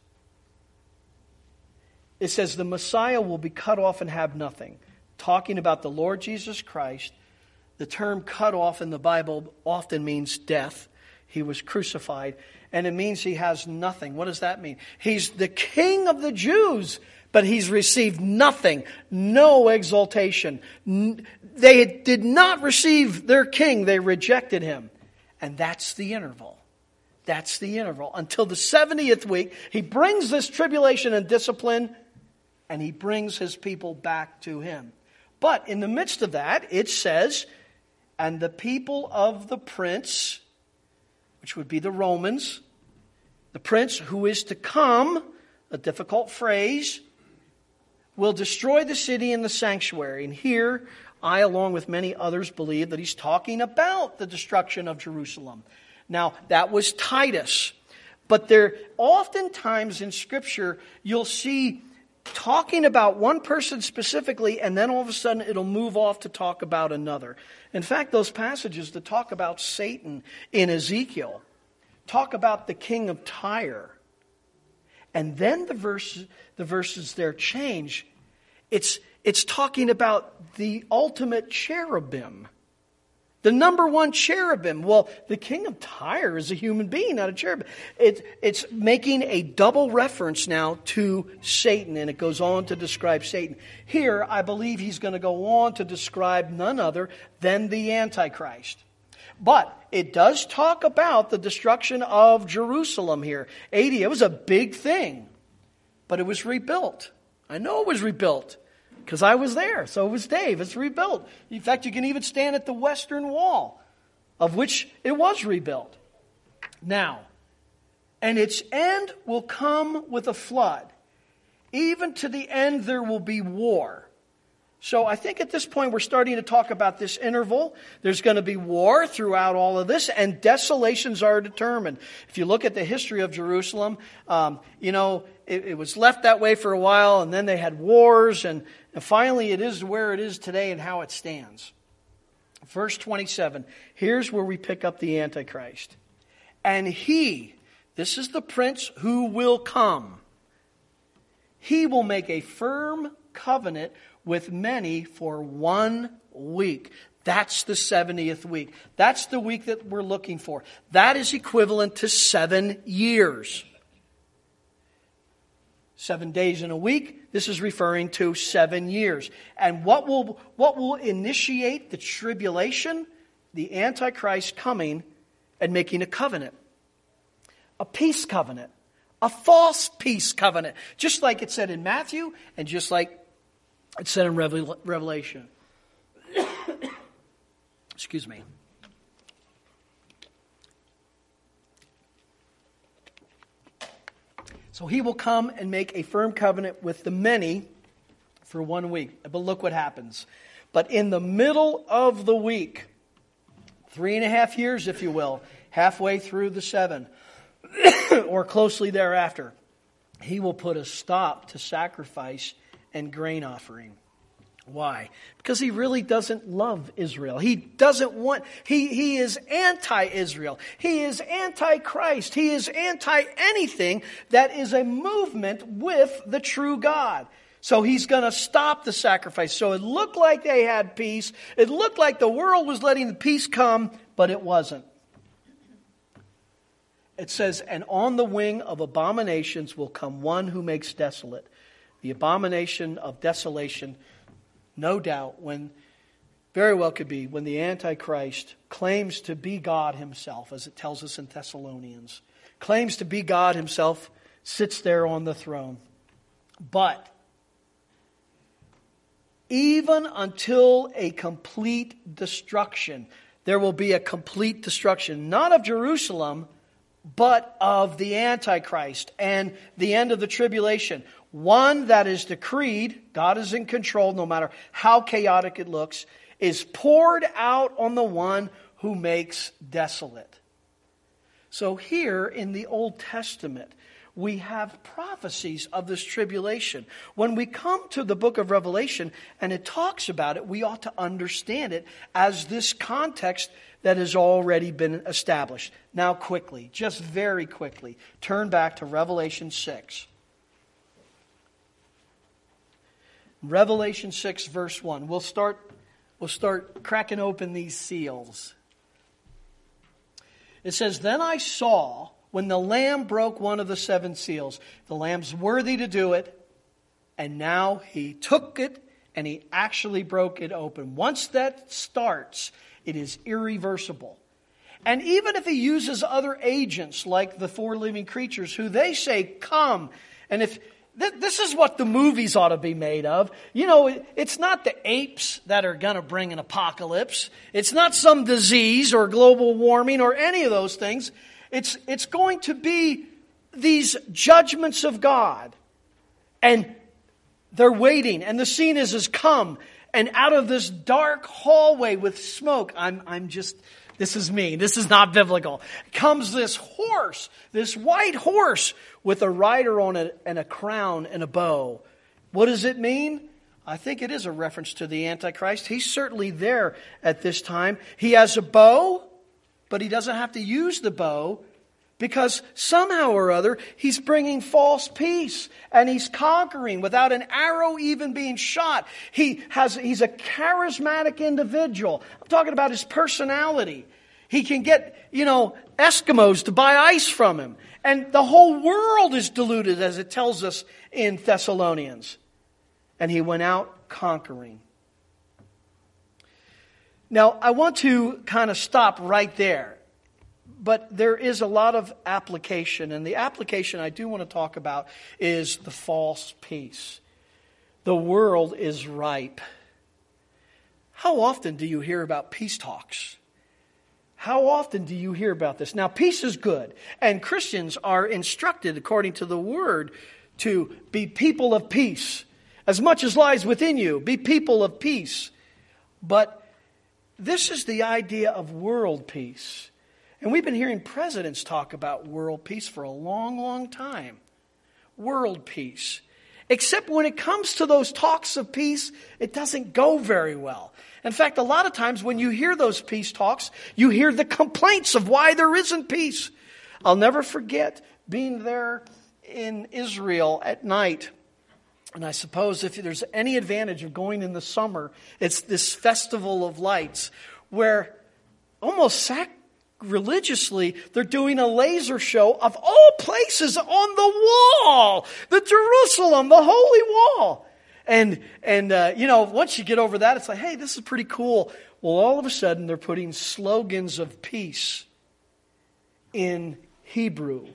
It says the Messiah will be cut off and have nothing. Talking about the Lord Jesus Christ. The term cut off in the Bible often means death. He was crucified. And it means he has nothing. What does that mean? He's the King of the Jews, but he's received nothing. No exaltation. They did not receive their king. They rejected him. And that's the interval. That's the interval. Until the 70th week, he brings this tribulation and discipline, and he brings his people back to him. But in the midst of that, it says, and the people of the prince, which would be the Romans, the prince who is to come, a difficult phrase, will destroy the city and the sanctuary. And here, I, along with many others, believe that he's talking about the destruction of Jerusalem. Now, that was Titus. But there, oftentimes in Scripture, you'll see talking about one person specifically, and then all of a sudden it'll move off to talk about another. In fact, those passages that talk about Satan in Ezekiel talk about the king of Tyre. And then the verses there change. It's talking about the ultimate cherubim. The number one cherubim. Well, the king of Tyre is a human being, not a cherubim. It's making a double reference now to Satan, and it goes on to describe Satan. Here, I believe he's going to go on to describe none other than the Antichrist. But it does talk about the destruction of Jerusalem here. AD, it was a big thing, but it was rebuilt. I know it was rebuilt. Because I was there. So was Dave. It's rebuilt. In fact, you can even stand at the western wall, of which it was rebuilt. Now, and its end will come with a flood. Even to the end there will be war. So I think at this point we're starting to talk about this interval. There's going to be war throughout all of this, and desolations are determined. If you look at the history of Jerusalem, it was left that way for a while, and then they had wars, and finally it is where it is today and how it stands. Verse 27, here's where we pick up the Antichrist. And he, this is the prince who will come, he will make a firm covenant with many for 1 week. That's the 70th week. That's the week that we're looking for. That is equivalent to 7 years. 7 days in a week, this is referring to 7 years. And what will initiate the tribulation? The Antichrist coming and making a covenant. A peace covenant. A false peace covenant. Just like it said in Matthew and just like it said in Revelation. Excuse me. So he will come and make a firm covenant with the many for 1 week. But look what happens. But in the middle of the week, 3.5 years, if you will, halfway through the 7, or closely thereafter, he will put a stop to sacrifice and grain offering. Why? Because he really doesn't love Israel. He doesn't want, he is anti-Israel. He is anti-Christ. He is anti-anything that is a movement with the true God. So he's going to stop the sacrifice. So it looked like they had peace. It looked like the world was letting the peace come, but it wasn't. It says, and on the wing of abominations will come one who makes desolate. The abomination of desolation, no doubt, very well could be when the Antichrist claims to be God himself, as it tells us in Thessalonians. Claims to be God himself, sits there on the throne. But even until a complete destruction. There will be a complete destruction, not of Jerusalem, but of the Antichrist and the end of the tribulation. One that is decreed, God is in control no matter how chaotic it looks, is poured out on the one who makes desolate. So here in the Old Testament, we have prophecies of this tribulation. When we come to the book of Revelation and it talks about it, we ought to understand it as this context that has already been established. Now quickly, just very quickly, turn back to Revelation 6. Revelation 6 verse 1. We'll start cracking open these seals. It says, "Then I saw when the Lamb broke one of the 7 seals." The Lamb's worthy to do it. And now he took it and he actually broke it open. Once that starts, it is irreversible. And even if he uses other agents like the 4 living creatures who they say, "Come." And if this is what the movies ought to be made of. You know, it's not the apes that are going to bring an apocalypse. It's not some disease or global warming or any of those things. It's going to be these judgments of God. And they're waiting. And the scene is come. And out of this dark hallway with smoke, this is me. This is not biblical. Comes this horse, this white horse with a rider on it and a crown and a bow. What does it mean? I think it is a reference to the Antichrist. He's certainly there at this time. He has a bow, but he doesn't have to use the bow because somehow or other he's bringing false peace and he's conquering without an arrow even being shot. He's a charismatic individual. I'm talking about his personality. He can get, Eskimos to buy ice from him. And the whole world is deluded, as it tells us in Thessalonians. And he went out conquering. Now, I want to kind of stop right there. But there is a lot of application. And the application I do want to talk about is the false peace. The world is ripe. How often do you hear about peace talks? How often do you hear about this? Now, peace is good. And Christians are instructed, according to the Word, to be people of peace. As much as lies within you, be people of peace. But this is the idea of world peace. And we've been hearing presidents talk about world peace for a long, long time. World peace. Except when it comes to those talks of peace, it doesn't go very well. In fact, a lot of times when you hear those peace talks, you hear the complaints of why there isn't peace. I'll never forget being there in Israel at night. And I suppose if there's any advantage of going in the summer, it's this festival of lights where almost religiously, they're doing a laser show of all places on the wall. The Jerusalem, the holy wall. And once you get over that, it's like, hey, this is pretty cool. Well, all of a sudden, they're putting slogans of peace in Hebrew,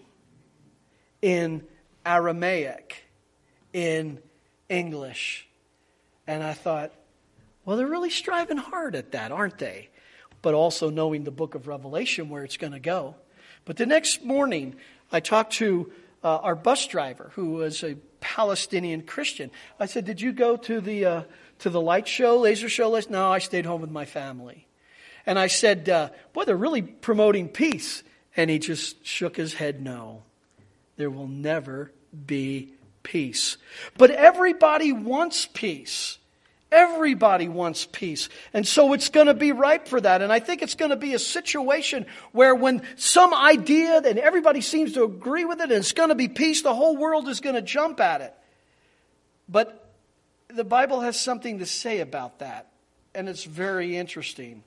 in Aramaic, in English. And I thought, well, they're really striving hard at that, aren't they? But also knowing the book of Revelation where it's going to go. But the next morning, I talked to our bus driver, who was a Palestinian Christian. I said, "Did you go to the light show, laser show?" "No, I stayed home with my family." And I said, "Boy, they're really promoting peace." And he just shook his head, "No, there will never be peace." But everybody wants peace. Everybody wants peace. And so it's going to be ripe for that. And I think it's going to be a situation where when some idea, and everybody seems to agree with it, and it's going to be peace, the whole world is going to jump at it. But the Bible has something to say about that. And it's very interesting.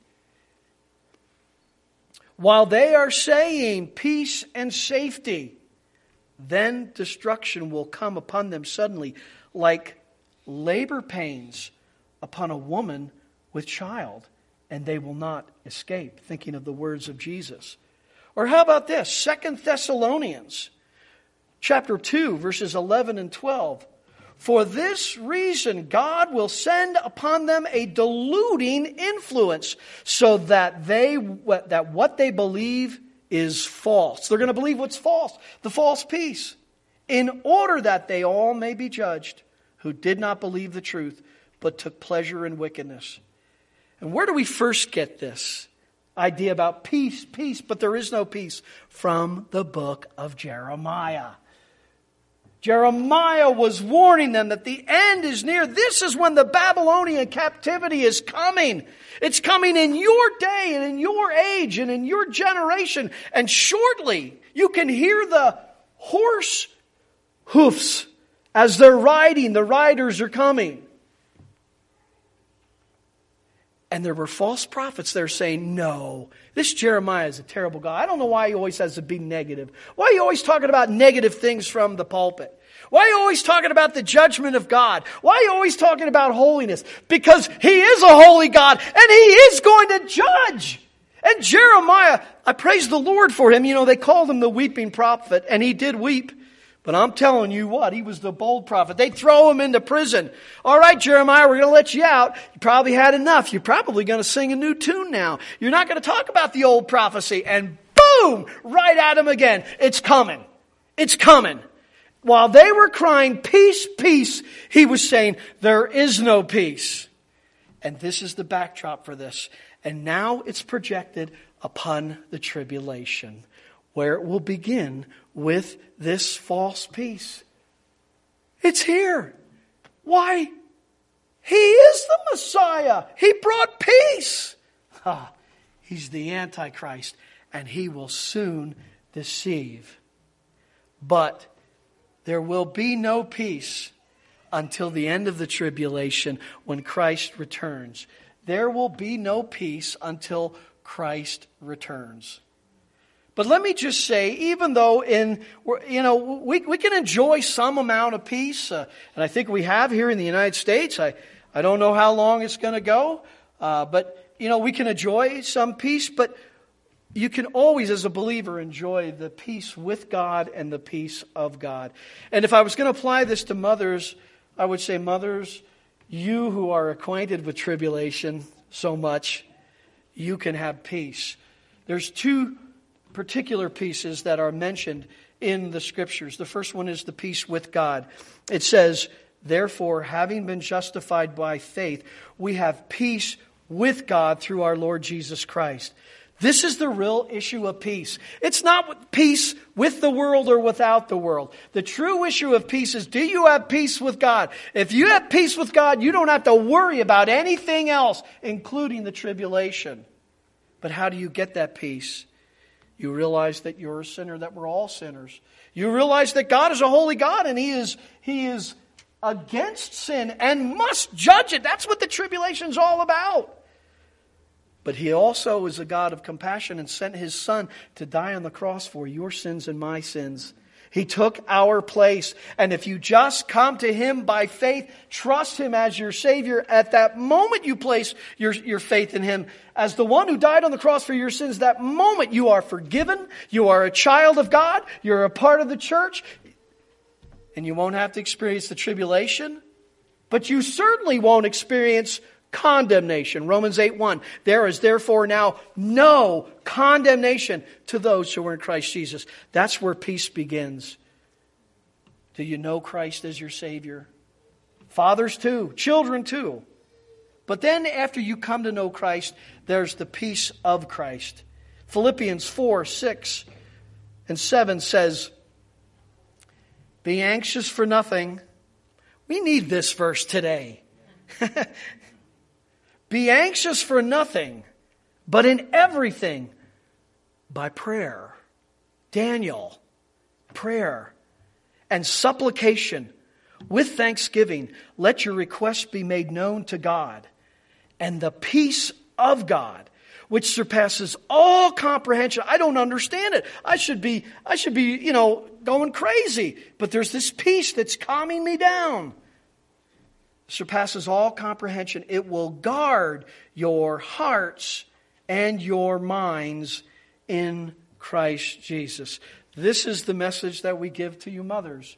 While they are saying peace and safety, then destruction will come upon them suddenly, like labor pains upon a woman with child, and they will not escape. Thinking of the words of Jesus. Or how about this? 2 Thessalonians chapter 2, verses 11 and 12. For this reason, God will send upon them a deluding influence so that what they believe is false. They're going to believe what's false, the false peace, in order that they all may be judged who did not believe the truth, but took pleasure in wickedness. And where do we first get this idea about peace, but there is no peace? From the book of Jeremiah. Jeremiah was warning them that the end is near. This is when the Babylonian captivity is coming. It's coming in your day and in your age and in your generation. And shortly, you can hear the horse hoofs as they're riding. The riders are coming. And there were false prophets there saying, no, this Jeremiah is a terrible guy. I don't know why he always has to be negative. Why are you always talking about negative things from the pulpit? Why are you always talking about the judgment of God? Why are you always talking about holiness? Because He is a holy God and He is going to judge. And Jeremiah, I praise the Lord for him. You know, they called him the weeping prophet, and he did weep. But I'm telling you what, he was the bold prophet. They throw him into prison. All right, Jeremiah, we're going to let you out. You probably had enough. You're probably going to sing a new tune now. You're not going to talk about the old prophecy. And boom, right at him again. It's coming. It's coming. While they were crying, peace, peace, he was saying, there is no peace. And this is the backdrop for this. And now it's projected upon the tribulation, where it will begin with this false peace. It's here. Why? He is the Messiah. He brought peace. He's the Antichrist, and he will soon deceive. But there will be no peace until the end of the tribulation when Christ returns. There will be no peace until Christ returns. But let me just say, even though we can enjoy some amount of peace, and I think we have here in the United States. I don't know how long it's going to go, but we can enjoy some peace. But you can always, as a believer, enjoy the peace with God and the peace of God. And if I was going to apply this to mothers, I would say, mothers, you who are acquainted with tribulation so much, you can have peace. There's two particular pieces that are mentioned in the Scriptures. The first one is the peace with God. It says, therefore, having been justified by faith, we have peace with God through our Lord Jesus Christ. This is the real issue of peace. It's not peace with the world or without the world. The true issue of peace is, do you have peace with God? If you have peace with God, you don't have to worry about anything else, including the tribulation. But how do you get that peace? You realize that you're a sinner, that we're all sinners. You realize that God is a holy God and He is against sin and must judge it. That's what the tribulation's all about. But He also is a God of compassion and sent His Son to die on the cross for your sins and my sins. He took our place. And if you just come to Him by faith, trust Him as your Savior, at that moment you place your faith in Him as the one who died on the cross for your sins, that moment you are forgiven, you are a child of God, you're a part of the church, and you won't have to experience the tribulation, but you certainly won't experience condemnation. Romans 8:1. There is therefore now no condemnation to those who are in Christ Jesus. That's where peace begins. Do you know Christ as your Savior? Fathers too, children too. But then after you come to know Christ, there's the peace of Christ. Philippians 4:6 and 7 says, be anxious for nothing. We need this verse today. Be anxious for nothing, but in everything by prayer. Daniel, prayer and supplication with thanksgiving. Let your requests be made known to God. And the peace of God, which surpasses all comprehension. I don't understand it. I should be, going crazy. But there's this peace that's calming me down. Surpasses all comprehension. It will guard your hearts and your minds in Christ Jesus. This is the message that we give to you mothers.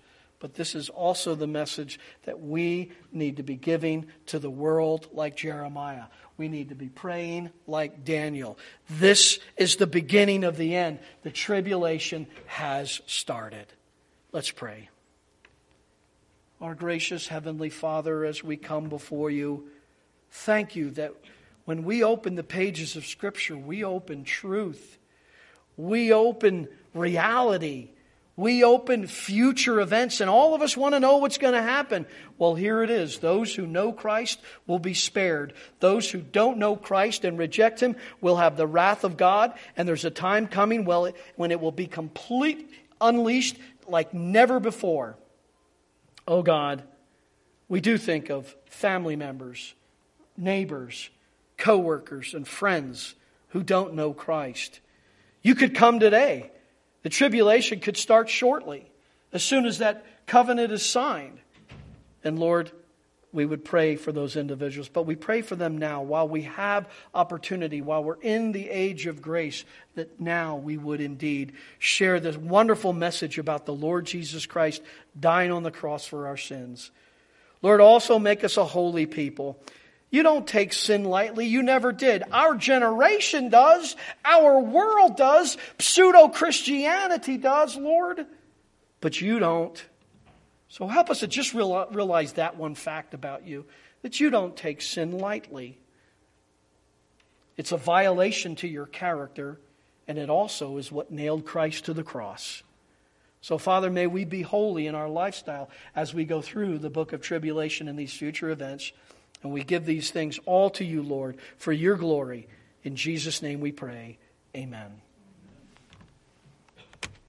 But this is also the message that we need to be giving to the world like Jeremiah. We need to be praying like Daniel. This is the beginning of the end. The tribulation has started. Let's pray. Our gracious Heavenly Father, as we come before you, thank you that when we open the pages of Scripture, we open truth. We open reality. We open future events, and all of us want to know what's going to happen. Well, here it is. Those who know Christ will be spared. Those who don't know Christ and reject Him will have the wrath of God, and there's a time coming when it will be complete, unleashed like never before. Oh God, we do think of family members, neighbors, co-workers, and friends who don't know Christ. You could come today. The tribulation could start shortly, as soon as that covenant is signed. And Lord, we would pray for those individuals, but we pray for them now while we have opportunity, while we're in the age of grace, that now we would indeed share this wonderful message about the Lord Jesus Christ dying on the cross for our sins. Lord, also make us a holy people. You don't take sin lightly. You never did. Our generation does. Our world does. Pseudo-Christianity does, Lord. But you don't. So help us to just realize that one fact about you, that you don't take sin lightly. It's a violation to your character, and it also is what nailed Christ to the cross. So, Father, may we be holy in our lifestyle as we go through the book of tribulation and these future events. And we give these things all to you, Lord, for your glory. In Jesus' name we pray. Amen.